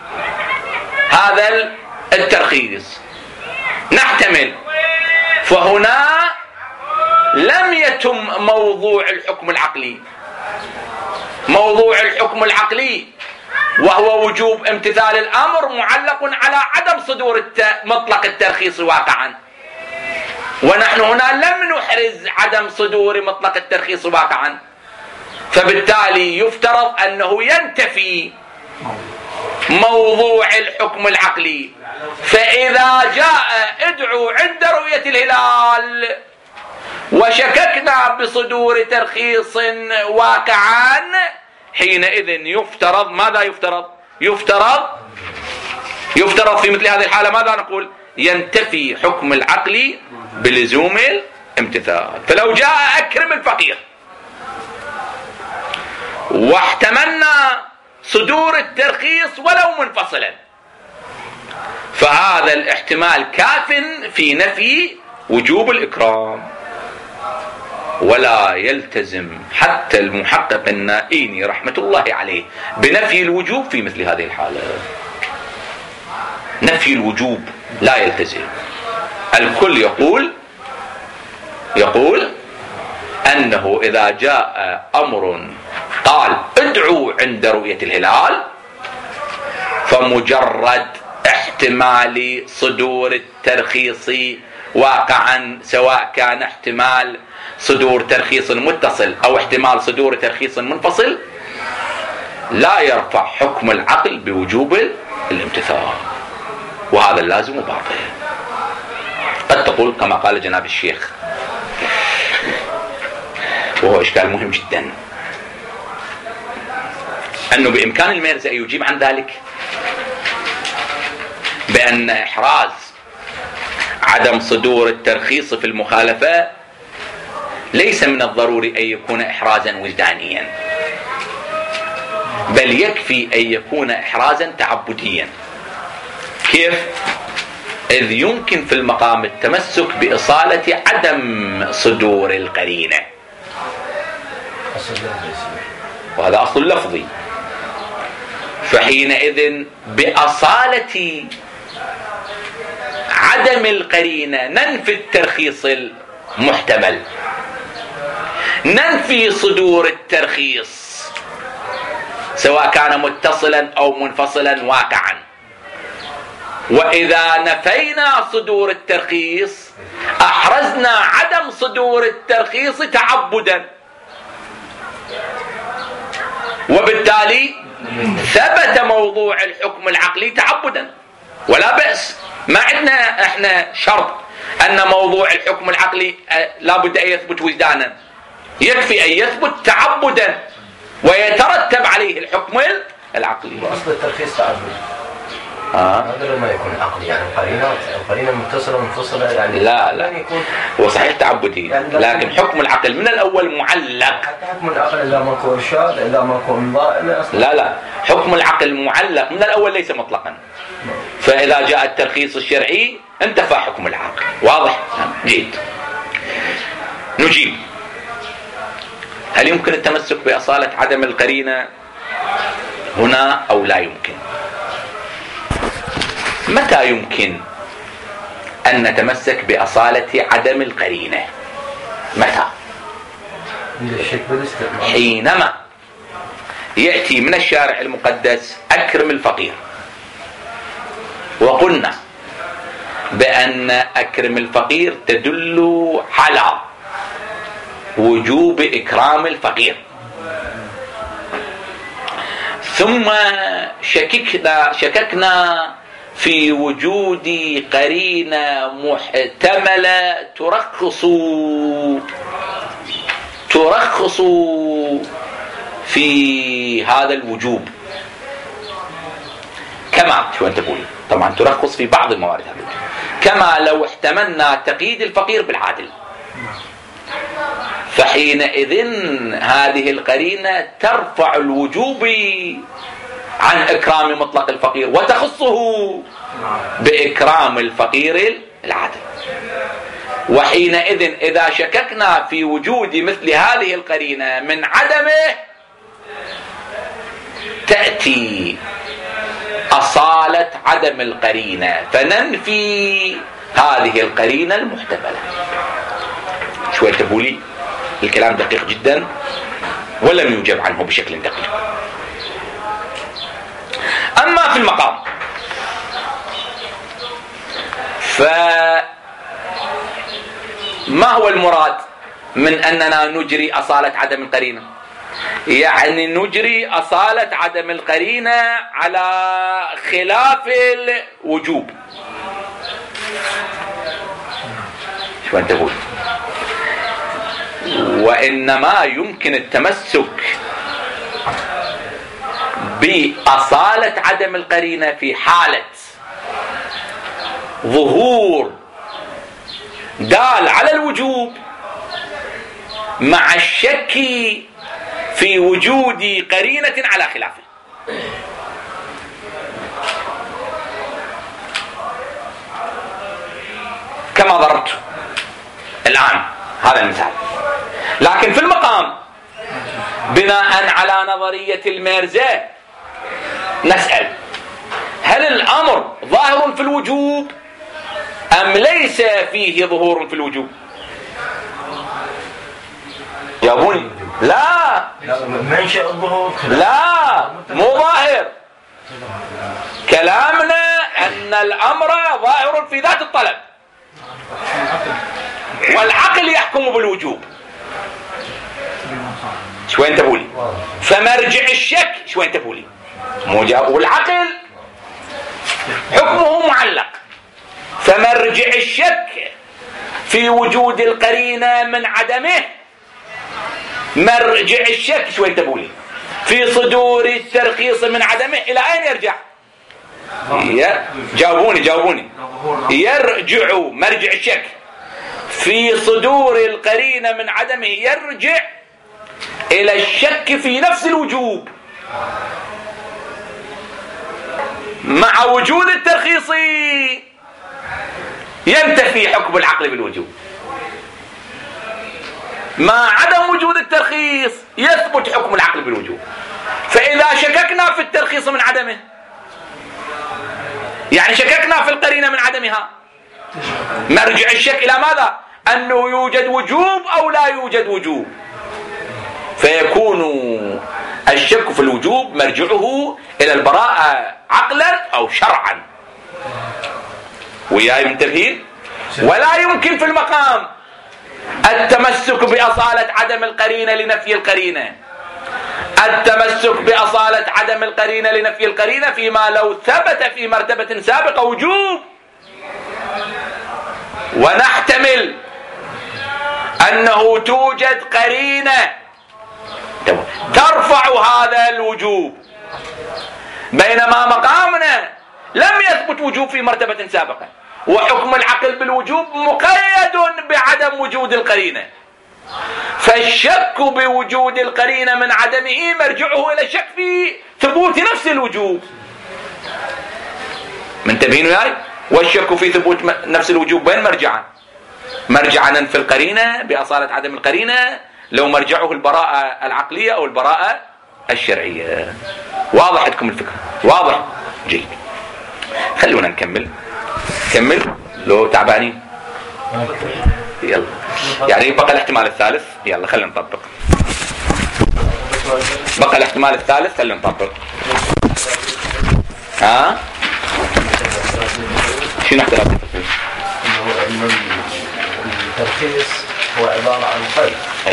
هذا الترخيص، نحتمل، فهنا لم يتم موضوع الحكم العقلي. موضوع الحكم العقلي وهو وجوب امتثال الأمر معلق على عدم صدور مطلق الترخيص واقعا، ونحن هنا لم نحرز عدم صدور مطلق الترخيص واقعا، فبالتالي يفترض أنه ينتفي موضوع الحكم العقلي. فإذا جاء ادعوا عند رؤية الهلال وشككنا بصدور ترخيص واقعا، حينئذ يفترض ماذا يفترض في مثل هذه الحالة ماذا نقول؟ ينتفي حكم العقل بلزوم الامتثال. فلو جاء أكرم الفقير واحتملنا صدور الترخيص ولو منفصلا، فهذا الاحتمال كاف في نفي وجوب الإكرام، ولا يلتزم حتى المحقق النائيني رحمة الله عليه بنفي الوجوب في مثل هذه الحالة. نفي الوجوب لا يلتزم. الكل يقول أنه إذا جاء أمر قال ادعوا عند رؤية الهلال، فمجرد احتمال صدور الترخيص واقعا، سواء كان احتمال صدور ترخيص متصل أو احتمال صدور ترخيص منفصل، لا يرفع حكم العقل بوجوب الامتثال، وهذا اللازم باطل. قد تقول كما قال جناب الشيخ، وهو إشكال مهم جدا، أنه بإمكان الميرزا أن يجيب عن ذلك بأن إحراز عدم صدور الترخيص في المخالفة ليس من الضروري أن يكون إحرازا وجدانيا، بل يكفي أن يكون إحرازا تعبديا. كيف؟ إذ يمكن في المقام التمسك بإصالة عدم صدور القرينة، وهذا أصل لفظي، فحينئذ بأصالة عدم القرينة ننفي الترخيص المحتمل، ننفي صدور الترخيص سواء كان متصلا أو منفصلا واقعا. وإذا نفينا صدور الترخيص أحرزنا عدم صدور الترخيص تعبدا، وبالتالي ثبت موضوع الحكم العقلي تعبدا، ولا بأس. ما عندنا احنا شرط أن موضوع الحكم العقلي لا بد أن يثبت وجدانا، يكفي أن يثبت تعبدا ويترتب عليه الحكم العقلي. وأصل الترخيص تعبد. هذا ما يكون عقلي، يعني القرينة متصلة منفصلة، يعني لا يكون هو صحيح تعبدي، يعني لكن حكم العقل من الأول معلق. حتى حكم العقل إذا ماكو إرشاد، إذا ماكو إمضاء، لا حكم العقل معلق من الأول ليس مطلقا. فإذا جاء الترخيص الشرعي انتفى حكم العقل. واضح؟ جيد. نجيب: هل يمكن التمسك بأصالة عدم القرينة هنا أو لا يمكن؟ متى يمكن أن نتمسك بأصالة عدم القرينة؟ متى؟ حينما يأتي من الشارع المقدس أكرم الفقير، وقلنا بأن أكرم الفقير تدل على وجوب إكرام الفقير، ثم شككنا في وجود قرينة محتملة ترخص في هذا الوجوب، كما شو أنت تقول طبعا ترخص في بعض الموارد هذه، كما لو احتملنا تقييد الفقير بالعادل، فحينئذ هذه القرينة ترفع الوجوب عن إكرام مطلق الفقير وتخصه بإكرام الفقير العادل. وحينئذ إذا شككنا في وجود مثل هذه القرينة من عدمه تأتي أصالة عدم القرينة فننفي هذه القرينة المحتملة. شوية تقولي الكلام دقيق جدا ولم يجب عنه بشكل دقيق. أما في المقام فما هو المراد من أننا نجري أصالة عدم القرينة؟ يعني نجري أصالة عدم القرينة على خلاف الوجوب. شو أنت تقول؟ وإنما يمكن التمسك بأصالة عدم القرينة في حالة ظهور دال على الوجوب مع الشك في وجود قرينة على خلافه. كما ضربت الآن هذا المثال. لكن في المقام بناء على نظرية الميرزا نسأل: هل الأمر ظاهر في الوجوب أم ليس فيه ظهور في الوجوب؟ جاوبوني. لا، منشأ الظهور لا، مو ظاهر. كلامنا أن الأمر ظاهر في ذات الطلب، والعقل يحكم بالوجوب. شو انت بولي؟ فمرجع الشك شو انت بولي؟ والعقل حكمه معلق. فمرجع الشك في وجود القرينة من عدمه، مرجع الشك شو انت بولي؟ في صدور الترخيص من عدمه إلى أين يرجع؟ جاوبوني. يرجع مرجع الشك في صدور القرينة من عدمه، يرجع إلى الشك في نفس الوجوب مع وجود الترخيص. ينتفي حكم العقل بالوجوب. مع عدم وجود الترخيص يثبت حكم العقل بالوجوب. فإذا شككنا في الترخيص من عدمه، يعني شككنا في القرينة من عدمها، مرجع الشك إلى ماذا؟ أنه يوجد وجوب أو لا يوجد وجوب. فيكون الشك في الوجوب مرجعه إلى البراءة عقلا أو شرعا. وياي منتبهين؟ ولا يمكن في المقام التمسك بأصالة عدم القرينة لنفي القرينة. التمسك بأصالة عدم القرينة لنفي القرينة فيما لو ثبت في مرتبة سابقة وجوب، ونحتمل أنه توجد قرينة ترفع هذا الوجوب، بينما مقامنا لم يثبت وجوب في مرتبة سابقة، وحكم العقل بالوجوب مقيد بعدم وجود القرينة. فالشك بوجود القرينة من عدمه مرجعه إلى الشك في ثبوت نفس الوجوب. منتبهين وياي؟ والشك في ثبوت نفس الوجوب وين مرجعا؟ مرجعا في القرينة بأصالة عدم القرينة، لو مرجعه البراءة العقلية أو البراءة الشرعية. واضح عندكم الفكرة؟ واضح؟ جيد. خلونا نكمل لو تعبانين. يلا، يعني بقى الاحتمال الثالث. يلا خلينا نطبق. بقى الاحتمال الثالث، خلينا نطبق. شنو احتمال الترخيص؟ الترخيص هو عبارة عن قيد.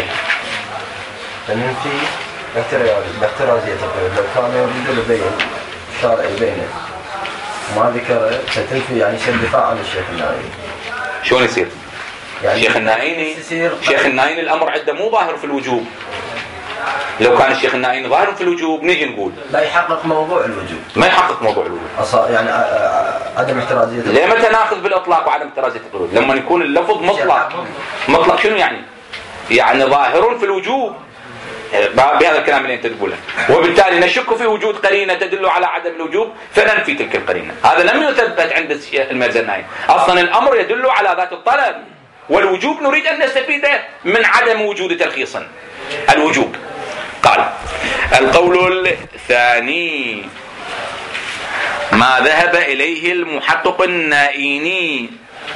فننفي باحترازية القيد. لو كان يريد يبين الشارع يبينه ما ذكره ستنفي، يعني يصير دفاع عن الشيخ النائي. شلون يصير؟ يعني شيخ النائي الأمر عنده مو ظاهر في الوجوب. لو كان الشيخ النائي ظاهر في الوجوب نيجي نقول لا يحقق موضوع الوجوب. ما يحقق موضوع الوجوب. يعني عدم احترازية. ليه متى ناخذ بالإطلاق وعدم احترازية الوجوب؟ لما يكون اللفظ مطلق شنو يعني؟ يعني ظاهر في الوجوب بهذا الكلام اللي انت تقوله، وبالتالي نشك في وجود قرينة تدل على عدم الوجوب فننفي تلك القرينة. هذا لم يثبت عند الميرزا النائي. اصلا الامر يدل على ذات الطلب، والوجوب نريد ان نستفيد من عدم وجود ترخيص الوجوب. قال: القول الثاني ما ذهب اليه المحقق النائيني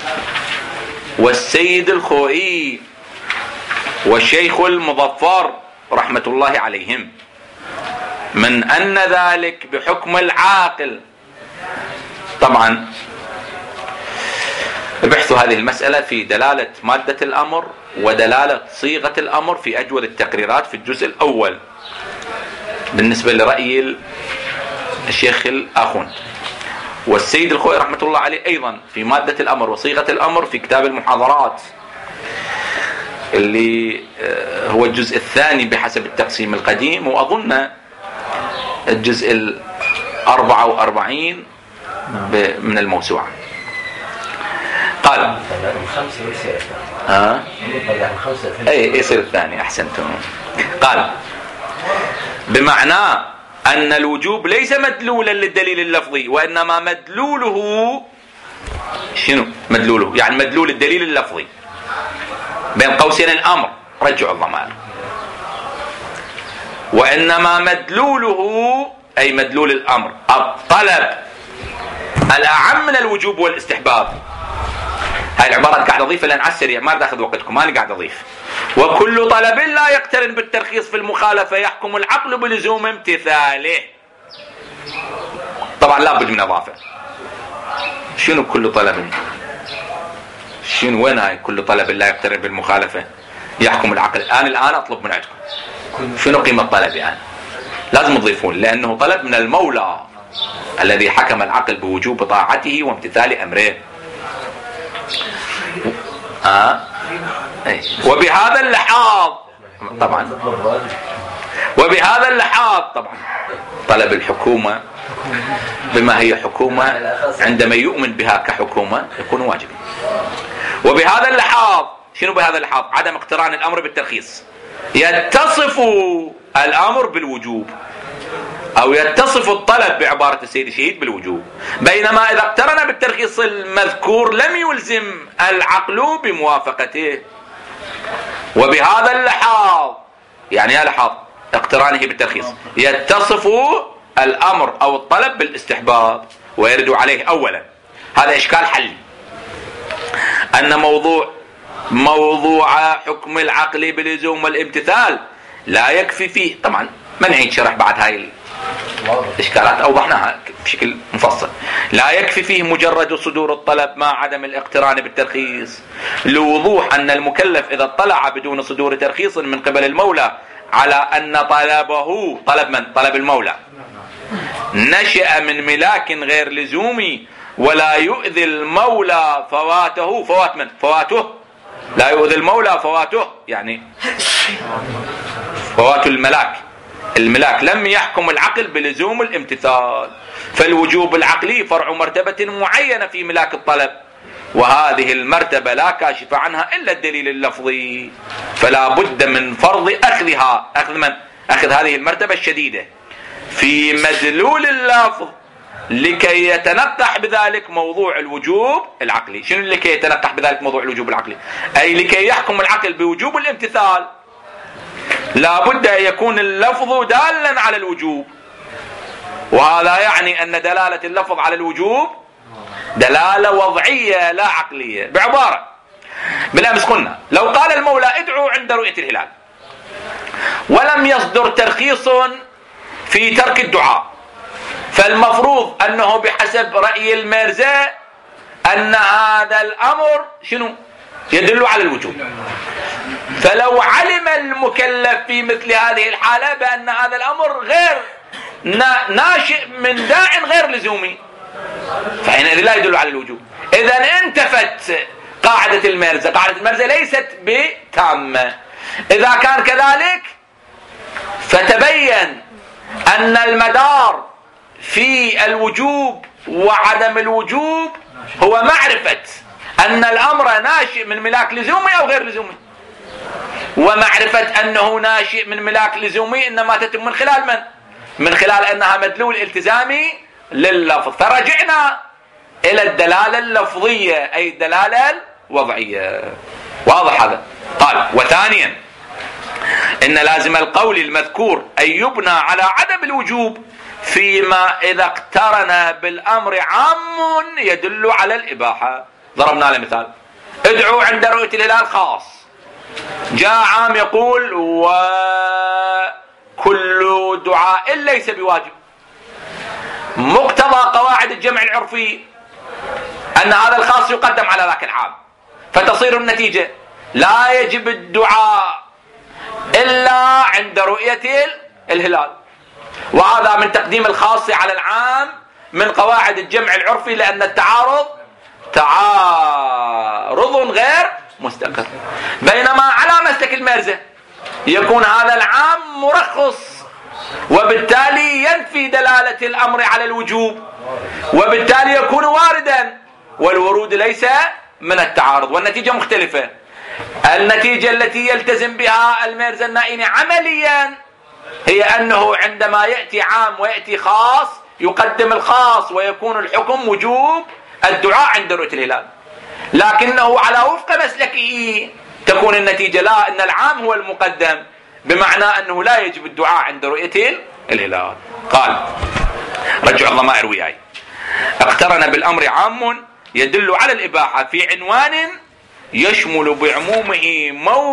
والسيد الخوئي والشيخ المظفر رحمة الله عليهم من أن ذلك بحكم العاقل. طبعا ابحثوا هذه المسألة في دلالة مادة الأمر ودلالة صيغة الأمر في أجود التقريرات في الجزء الأول بالنسبة لرأي الشيخ الآخوند. والسيد الخوئي رحمة الله عليه أيضا في مادة الأمر وصيغة الأمر في كتاب المحاضرات اللي هو الجزء الثاني بحسب التقسيم القديم، وأظن الجزء 44 من الموسوعة. قال أي يصير الثاني. أحسنتم. قال بمعنى أن الوجوب ليس مدلولا للدليل اللفظي، وإنما مدلوله شنو؟ مدلوله يعني مدلول الدليل اللفظي بين قوسين الأمر، رجعوا الضمائر، وإنما مدلوله أي مدلول الأمر الطلب الأعم من الوجوب والاستحباب. هاي العبارات قاعد أضيفها لأن على السريع ما أخذ وقتكم، أنا قاعد أضيف. وكل طلب لا يقترن بالترخيص في المخالفة يحكم العقل بلزوم امتثاله. طبعا لابد من إضافة. شنو كل طلب؟ شنو وين هاي كل طلب لا يقترن بالمخالفة يحكم العقل؟ أنا الآن أطلب من عندكم شنو قيمة طلبي أنا؟ لازم تضيفون، لأنه طلب من المولى الذي حكم العقل بوجوب طاعته وامتثال أمره. وبهذا اللحاظ طبعا طلب الحكومة بما هي حكومة عندما يؤمن بها كحكومة يكون واجبا. وبهذا اللحاظ شنو بهذا اللحاظ؟ عدم اقتران الأمر بالترخيص. يتصف الأمر بالوجوب أو يتصف الطلب بعبارة السيد الشهيد بالوجوب، بينما إذا اقترن بالترخيص المذكور لم يلزم العقل بموافقته. وبهذا اللحاظ يعني يا لحاظ اقترانه بالترخيص يتصف الأمر أو الطلب بالاستحباب ويرد عليه. أولا هذا إشكال حلي، أن موضوع حكم العقل بلزوم والامتثال لا يكفي فيه. طبعا ما نعيد شرح بعد هاي الإشكالات، أوضحناها بشكل مفصل. لا يكفي فيه مجرد صدور الطلب مع عدم الاقتران بالترخيص، لوضوح أن المكلف إذا اطلع بدون صدور ترخيص من قبل المولى على أن طلبه طلب من؟ طلب المولى نشأ من ملاك غير لزومي ولا يؤذي المولى فواته. فوات من؟ فواته. لا يؤذي المولى فواته يعني فوات الملاك لم يحكم العقل بلزوم الامتثال، فالوجوب العقلي فرع مرتبة معينة في ملاك الطلب، وهذه المرتبة لا كاشف عنها إلا الدليل اللفظي، فلا بد من فرض أخذها. أخذ هذه المرتبة الشديدة في مدلول اللفظ لكي يتنقح بذلك موضوع الوجوب العقلي. شنو لكي يتنقح بذلك موضوع الوجوب العقلي؟ أي لكي يحكم العقل بوجوب الامتثال لا بد أن يكون اللفظ دالا على الوجوب، وهذا يعني أن دلالة اللفظ على الوجوب دلالة وضعية لا عقلية. بعبارة بالأمس قلنا لو قال المولى ادعوا عند رؤية الهلال ولم يصدر ترخيص في ترك الدعاء، فالمفروض أنه بحسب رأي الميرزا أن هذا الأمر شنو؟ يدل على الوجوب. فلو علم المكلف في مثل هذه الحالة بأن هذا الأمر غير ناشئ من داع غير لزومي فحينئذ لا يدل على الوجوب. إذن انتفت قاعدة الميرزا. قاعدة الميرزا ليست بتامة. إذا كان كذلك فتبين أن المدار في الوجوب وعدم الوجوب هو معرفة أن الأمر ناشئ من ملاك لزومي أو غير لزومي، ومعرفة أنه ناشئ من ملاك لزومي إنما تتم من خلال من؟ من خلال أنها مدلول التزامي لللفظ. فرجعنا إلى الدلالة اللفظية أي الدلالة الوضعية. واضح هذا؟ قال وثانيا إن لازم القول المذكور أن يبنى على عدم الوجوب فيما إذا اقترن بالأمر عام يدل على الإباحة. ضربنا له مثال، ادعوا عند رؤية الهلال خاص، جاء عام يقول وكل دعاء ليس بواجب. مقتضى قواعد الجمع العرفي أن هذا الخاص يقدم على ذاك العام، فتصير النتيجة لا يجب الدعاء إلا عند رؤية الهلال. وهذا من تقديم الخاص على العام من قواعد الجمع العرفي، لأن التعارض تعارض غير مستقر. بينما على مسلك المرزة يكون هذا العام مرخص، وبالتالي ينفي دلالة الأمر على الوجوب، وبالتالي يكون واردا، والورود ليس من التعارض، والنتيجة مختلفة. النتيجة التي يلتزم بها الميرزا النائيني عمليا هي أنه عندما يأتي عام ويأتي خاص يقدم الخاص، ويكون الحكم وجوب الدعاء عند رؤية الهلال. لكنه على وفق مسلكه تكون النتيجة لا، أن العام هو المقدم، بمعنى أنه لا يجب الدعاء عند رؤية الهلال. قال رجع الضمائر وياي: اقترن بالأمر عام يدل على الإباحة في عنوان يشمل بعمومه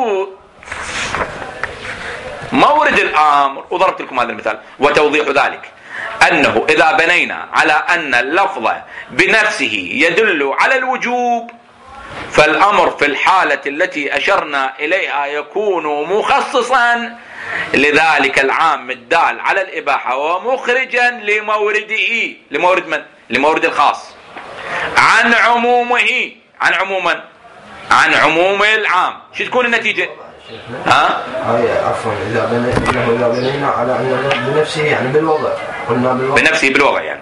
مورد الأمر. وضربت لكم هذا المثال. وتوضيح ذلك أنه إذا بنينا على أن اللفظ بنفسه يدل على الوجوب، فالأمر في الحالة التي أشرنا إليها يكون مخصصا لذلك العام الدال على الإباحة ومخرجا لمورده. لمورد من؟ لمورد الخاص عن عمومه، عن عموم العام. شو تكون النتيجة؟ عفوا إذا بنينا على أن بنفسه يعني بالوضع، قلنا بنفسه بالوضع يعني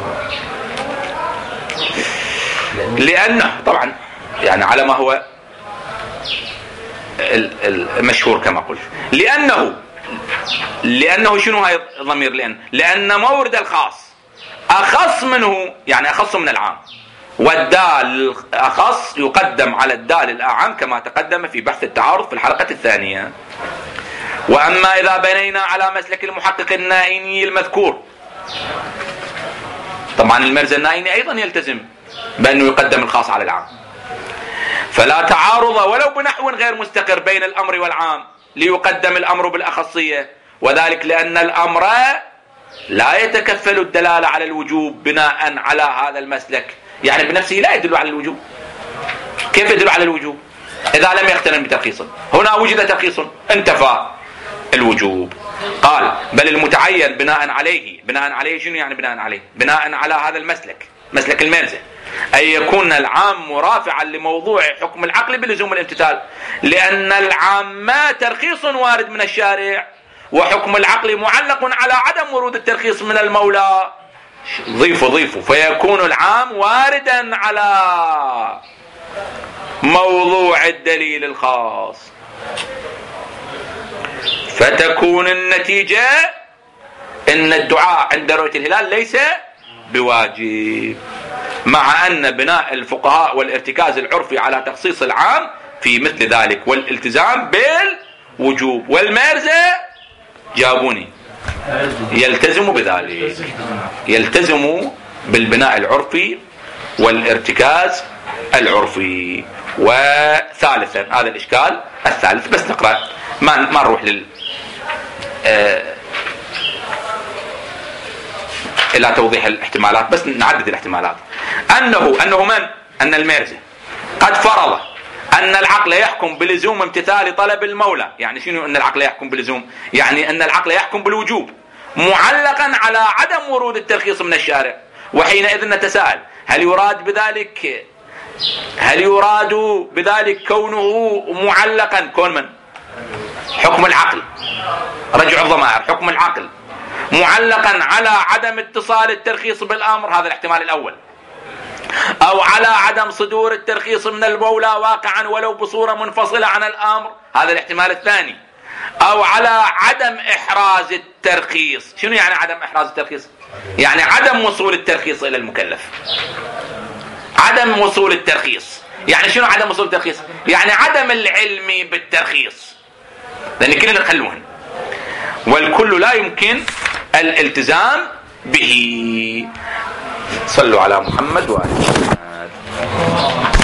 لأنه طبعا يعني على ما هو المشهور كما قلت، لأنه شنو هاي الضمير؟ لأن مورد الخاص أخص منه، يعني أخص من العام، والدال أخص يقدم على الدال الأعم كما تقدم في بحث التعارض في الحلقة الثانية. وأما إذا بنينا على مسلك المحقق النائيني المذكور، طبعا المرزا النائيني أيضا يلتزم بأنه يقدم الخاص على العام، فلا تعارض ولو بنحو غير مستقر بين الأمر والعام ليقدم الأمر بالأخصية، وذلك لأن الأمر لا يتكفل الدلالة على الوجوب بناء على هذا المسلك، يعني بنفسه لا يدل على الوجوب. كيف يدل على الوجوب إذا لم يقترن بترخيص؟ هنا وجد ترخيص انتفى الوجوب. قال بل المتعين بناء عليه شنو يعني بناء على هذا المسلك، مسلك المرزة، أن يكون العام مرافعا لموضوع حكم العقل بلزوم الامتثال، لأن العام ترخيص وارد من الشارع، وحكم العقل معلق على عدم ورود الترخيص من المولى. ضيفوا فيكون العام واردا على موضوع الدليل الخاص، فتكون النتيجة ان الدعاء عند رؤية الهلال ليس بواجب، مع ان بناء الفقهاء والارتكاز العرفي على تخصيص العام في مثل ذلك والالتزام بالوجوب. والمرزة جابوني يلتزم بذلك، يلتزم بالبناء العرفي والارتكاز العرفي. وثالثا هذا الإشكال الثالث، بس نقرأ ما نروح إلى توضيح الاحتمالات، بس نعدد الاحتمالات. أن المرزة قد فرض أن العقل يحكم بلزوم امتثال طلب المولى. يعني شنو أن العقل يحكم بلزوم؟ يعني أن العقل يحكم بالوجوب معلقا على عدم ورود الترخيص من الشارع. وحينئذ نتساءل هل يراد بذلك كونه معلقا، كون من؟ حكم العقل. رجع الضمائر، حكم العقل معلقا على عدم اتصال الترخيص بالأمر، هذا الاحتمال الأول، أو على عدم صدور الترخيص من المولى واقعا ولو بصورة منفصلة عن الأمر، هذا الاحتمال الثاني، أو على عدم إحراز الترخيص. شنو يعني عدم إحراز الترخيص؟ يعني عدم وصول الترخيص إلى المكلف. عدم وصول الترخيص يعني شنو؟ عدم وصول الترخيص يعني عدم العلم بالترخيص، لأن كلنا نخلوهن، والكل لا يمكن الالتزام به. صلوا على محمد وآل محمد.